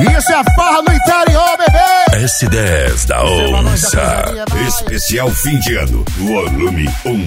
Isso é farra no interior, bebê. S10 da onça. Especial fim de ano, volume 1.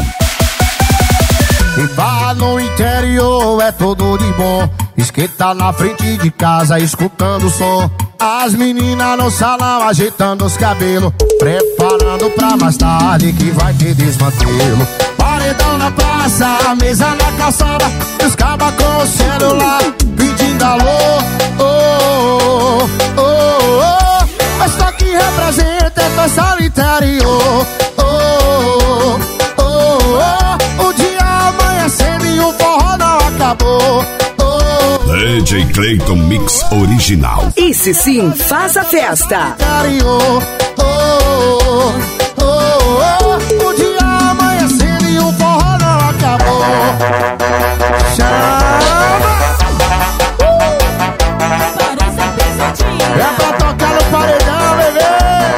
E farra no interior é tudo de bom. Esquenta na frente de casa escutando o som. As meninas no salão ajeitando os cabelos, preparando pra mais tarde que vai ter desmantelo. Paredão na praça, a mesa na calçada, os cabas com o celular pedindo alô. Oh, oh, oh, oh. Essa que representa é dança no interior. Oh, oh, oh, oh. O dia amanhecendo e o forró não acabou. DJ Clayton Mix original. Esse sim faz a festa. Oh, oh, oh, oh. O dia amanhecendo e o forró não acabou. Chama! É pra tocar no paredão, bebê.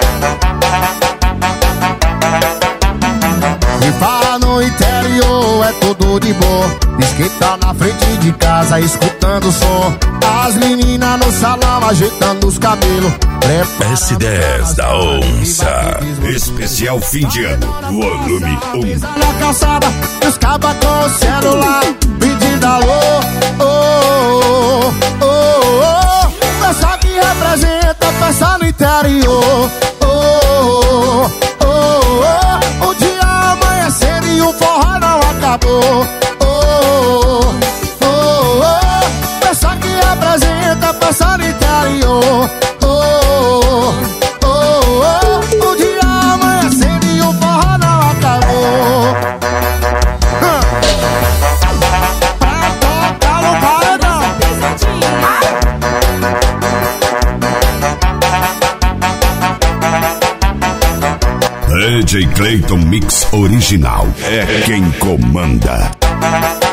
E farra no interior é tudo de bom. Esquenta na frente de casa escutando o som. As meninas no salão ajeitando os cabelos. S10 da onça. Especial fim de ano, volume 1. Na calçada, os cabas com o celular pedindo alô. Oh, oh, oh, oh. Essa que representa festa no interior. Oh, oh, oh, oh. O dia amanhecendo e o forró não acabou. Oh, oh, oh. Essa que representa festa no interior. Oh, oh, oh. O dia amanhecendo e o forró não acabou. Pra tocar no paredão. DJ Clayton Mix original. É quem comanda.